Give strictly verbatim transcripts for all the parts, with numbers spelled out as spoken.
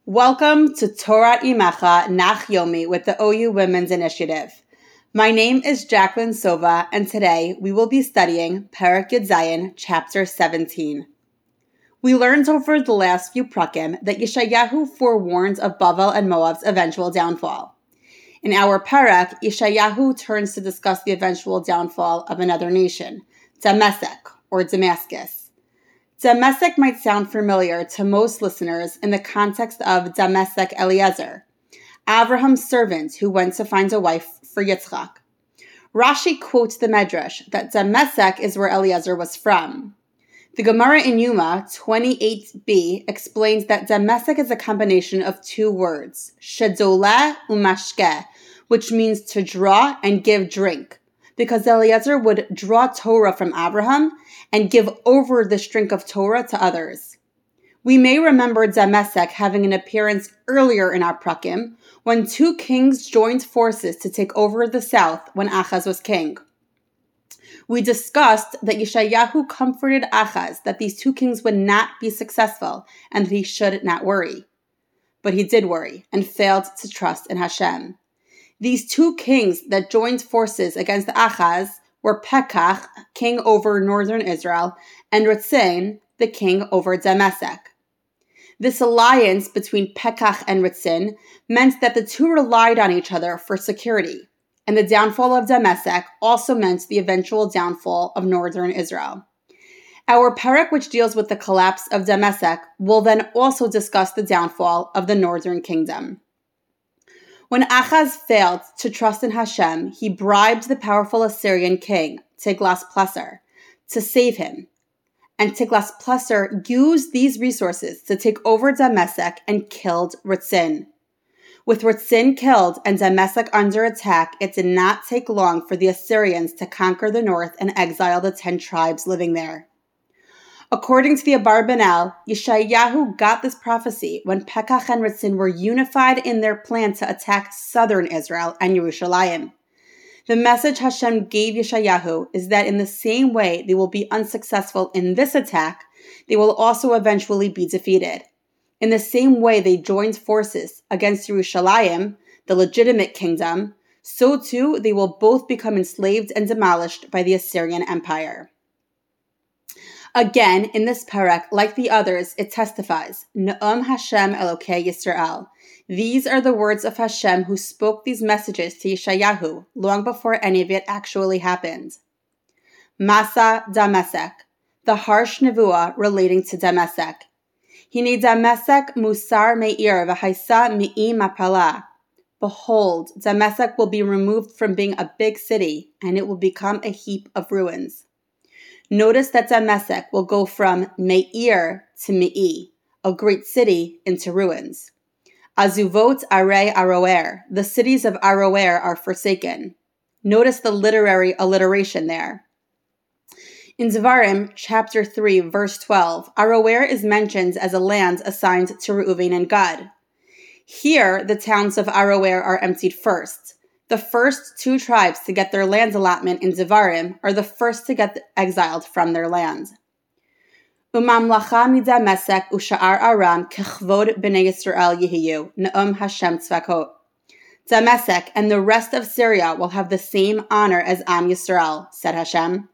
Welcome to Torah Imecha Nach Yomi with the O U Women's Initiative. My name is Jacqueline Sova, and today we will be studying Perek Yud Zayin, Chapter seventeen. We learned over the last few prakim that Yeshayahu forewarns of Bavel and Moab's eventual downfall. In our Perek, Yeshayahu turns to discuss the eventual downfall of another nation, Damasek, or Damascus. Damasek might sound familiar to most listeners in the context of Damasek Eliezer, Avraham's servant who went to find a wife for Yitzchak. Rashi quotes the Medrash that Damasek is where Eliezer was from. The Gemara in Yuma twenty-eight b explains that Damasek is a combination of two words, shedoleh umashke, which means to draw and give drink, because Eliezer would draw Torah from Abraham and give over this drink of Torah to others. We may remember Damasek having an appearance earlier in our prakim, when two kings joined forces to take over the south when Achaz was king. We discussed that Yeshayahu comforted Achaz that these two kings would not be successful and that he should not worry. But he did worry and failed to trust in Hashem. These two kings that joined forces against Achaz were Pekach, king over northern Israel, and Ritzin, the king over Damasek. This alliance between Pekach and Ritzin meant that the two relied on each other for security, and the downfall of Damasek also meant the eventual downfall of northern Israel. Our perek, which deals with the collapse of Damasek, will then also discuss the downfall of the northern kingdom. When Achaz failed to trust in Hashem, he bribed the powerful Assyrian king, Tiglath-Pileser, to save him. And Tiglath-Pileser used these resources to take over Damasek and killed Ritzin. With Ritzin killed and Damasek under attack, it did not take long for the Assyrians to conquer the north and exile the ten tribes living there. According to the Abarbanel, Yeshayahu got this prophecy when Pekach and Ritzin were unified in their plan to attack southern Israel and Yerushalayim. The message Hashem gave Yeshayahu is that in the same way they will be unsuccessful in this attack, they will also eventually be defeated. In the same way they joined forces against Yerushalayim, the legitimate kingdom, so too they will both become enslaved and demolished by the Assyrian Empire. Again, in this perek, like the others, it testifies, Ne'um Hashem Elokei Yisrael. These are the words of Hashem who spoke these messages to Yeshayahu long before any of it actually happened. Masa Damasek, the harsh nevuah relating to Damasek. Hine Damasek musar me'ir v'haisa mi'i mapala. Behold, Damasek will be removed from being a big city, and it will become a heap of ruins. Notice that Damasek will go from Me'ir to Mi'i, a great city, into ruins. Azuvot Arei Aroer, the cities of Aroer are forsaken. Notice the literary alliteration there. In Devarim, chapter three, verse twelve, Aroer is mentioned as a land assigned to Reuven and Gad. Here, the towns of Aroer are emptied first. The first two tribes to get their land allotment in Devarim are the first to get exiled from their land. Umamlacha midamasek usha'ar aram kechvod b'nei Yisrael yehiyu, ne'um Hashem tzvakot. Damasek and the rest of Syria will have the same honor as Am Yisrael, said Hashem.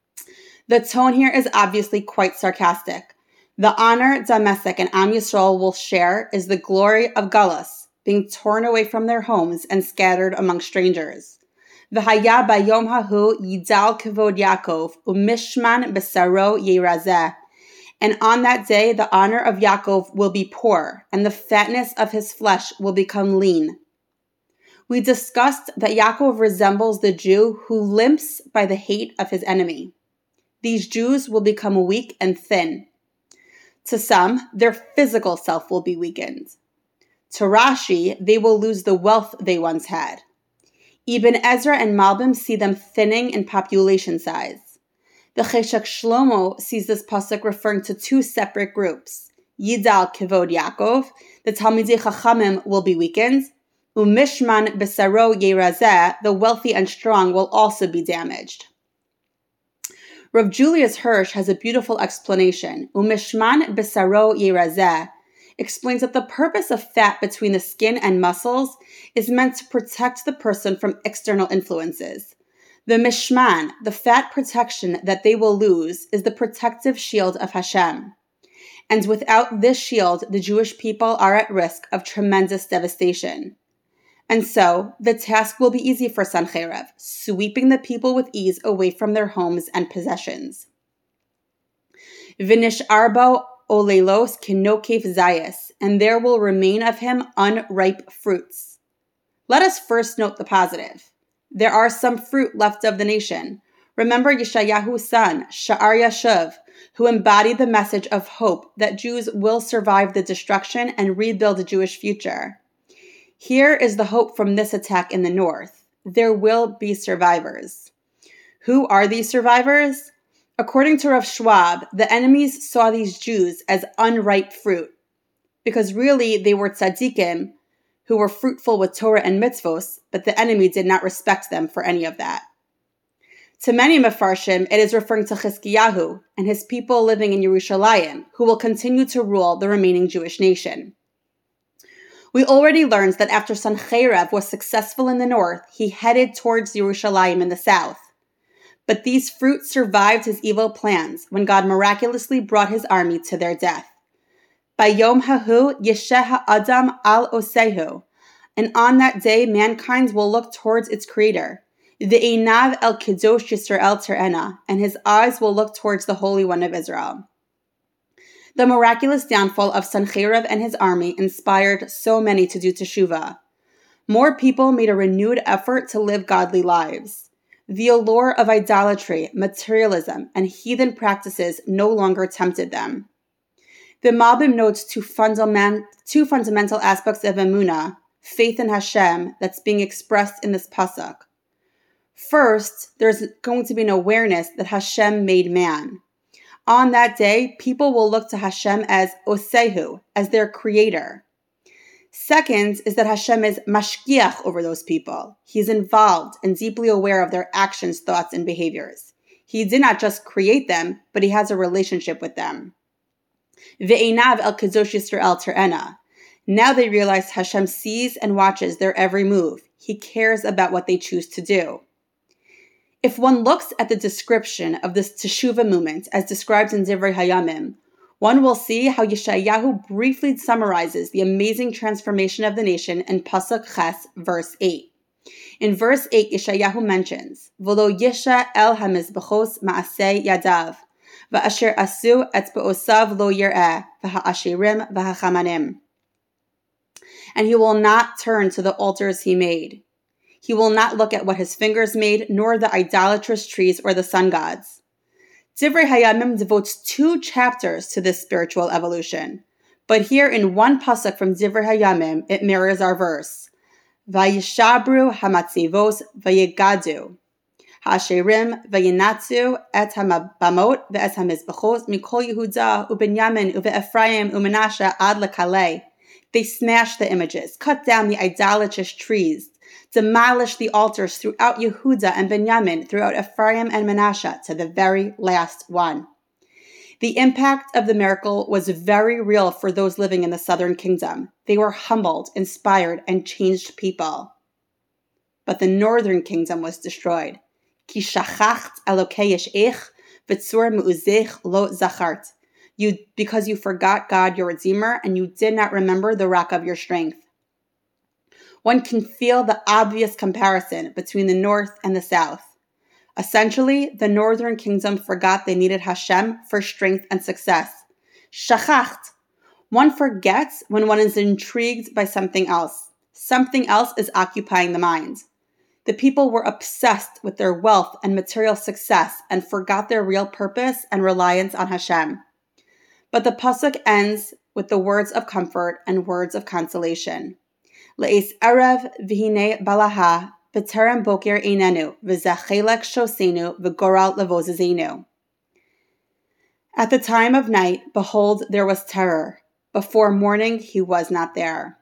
The tone here is obviously quite sarcastic. The honor Damasek and Am Yisrael will share is the glory of Galus, being torn away from their homes and scattered among strangers. V'haya bayom hahu yidal kavod Yaakov umishman besaro yirazeh. And on that day the honor of Yaakov will be poor, and the fatness of his flesh will become lean. We discussed that Yaakov resembles the Jew who limps by the hate of his enemy. These Jews will become weak and thin. To some, their physical self will be weakened. To Rashi, they will lose the wealth they once had. Ibn Ezra and Malbim see them thinning in population size. The Cheshek Shlomo sees this pasuk referring to two separate groups. Yidal Kivod Yaakov, the Talmidei Chachamim will be weakened. Umishman Besaro Yerazeh, the wealthy and strong will also be damaged. Rav Julius Hirsch has a beautiful explanation. Umishman Besaro Yerazeh explains that the purpose of fat between the skin and muscles is meant to protect the person from external influences. The mishman, the fat protection that they will lose, is the protective shield of Hashem. And without this shield, the Jewish people are at risk of tremendous devastation. And so, the task will be easy for Sancheirav, sweeping the people with ease away from their homes and possessions. Vinish arbo olelos kinokef zayas, and there will remain of him unripe fruits. Let us first note the positive. There are some fruit left of the nation. Remember Yeshayahu's son, Sha'ar Yashuv, who embodied the message of hope that Jews will survive the destruction and rebuild a Jewish future. Here is the hope from this attack in the north. There will be survivors. Who are these survivors? According to Rav Schwab, the enemies saw these Jews as unripe fruit, because really they were tzaddikim who were fruitful with Torah and mitzvos, but the enemy did not respect them for any of that. To many Mefarshim, it is referring to Chizkiyahu and his people living in Yerushalayim, who will continue to rule the remaining Jewish nation. We already learned that after Sancheirav was successful in the north, he headed towards Yerushalayim in the south. But these fruits survived his evil plans when God miraculously brought his army to their death. Bayom hahu yesheh ha'adam al osehu, and on that day mankind will look towards its creator. Ve'einav el kedosh Yisrael terena, and his eyes will look towards the Holy One of Israel. The miraculous downfall of Sancheirav and his army inspired so many to do teshuvah. More people made a renewed effort to live godly lives. The allure of idolatry, materialism, and heathen practices no longer tempted them. The Malbim notes two, fundament, two fundamental aspects of emunah, faith in Hashem, that's being expressed in this pasuk. First, there's going to be an awareness that Hashem made man. On that day, people will look to Hashem as Osehu, as their creator. Second is that Hashem is mashgiach over those people. He's involved and deeply aware of their actions, thoughts, and behaviors. He did not just create them, but he has a relationship with them. Ve'einav el kadosh Yisrael terena. Now they realize Hashem sees and watches their every move. He cares about what they choose to do. If one looks at the description of this teshuvah movement as described in Divrei Hayamim, one will see how Yeshayahu briefly summarizes the amazing transformation of the nation in Pasuk Ches, verse eight. In verse eight, Yeshayahu mentions, V'lo yisha el hamizbachos ma'aseh yadav, v'asher asu etzba'osav lo yir'eh, v'ha'ashirim v'hachamanim. And he will not turn to the altars he made. He will not look at what his fingers made, nor the idolatrous trees or the sun gods. Divrei Hayamim devotes two chapters to this spiritual evolution. But here in one pasuk from Divrei Hayamim, it mirrors our verse. Vayishabru hamatzivos vayigadu. Ha'asherim vayinatzu et hamabamot ve'et hamizbachos mikol Yehuda u'Benyamin u've'Ephraim u'Menashe ad lekalei. They smashed the images, cut down the idolatrous trees, demolished the altars throughout Yehuda and Benjamin, throughout Ephraim and Menashe, to the very last one. The impact of the miracle was very real for those living in the southern kingdom. They were humbled, inspired, and changed people. But the northern kingdom was destroyed. Ki shachacht Elokei yesh'ich v'tzur me'uzech lo zachart. You, because you forgot God, your Redeemer, and you did not remember the rock of your strength. One can feel the obvious comparison between the north and the south. Essentially, the northern kingdom forgot they needed Hashem for strength and success. Shachacht. One forgets when one is intrigued by something else. Something else is occupying the mind. The people were obsessed with their wealth and material success and forgot their real purpose and reliance on Hashem. But the pasuk ends with the words of comfort and words of consolation. Le'es erev v'hine balaha b'terem boker einenu v'zachelek shosenu v'goral levozezenu. At the time of night, behold, there was terror. Before morning, he was not there.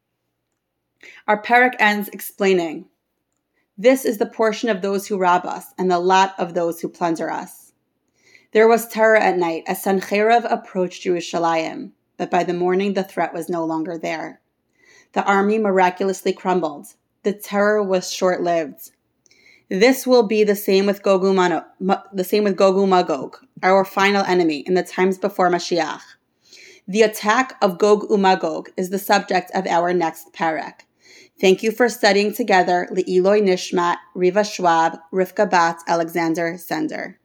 Our parak ends explaining, this is the portion of those who rob us and the lot of those who plunder us. There was terror at night as Sancheirav approached Yerushalayim, but by the morning the threat was no longer there. The army miraculously crumbled. The terror was short-lived. This will be the same with Gog Umano, the same with Gog Umagog, our final enemy in the times before Mashiach. The attack of Gog Umagog is the subject of our next parak. Thank you for studying together. Le'iloi Nishmat, Riva Schwab, Rivka Bat, Alexander Sender.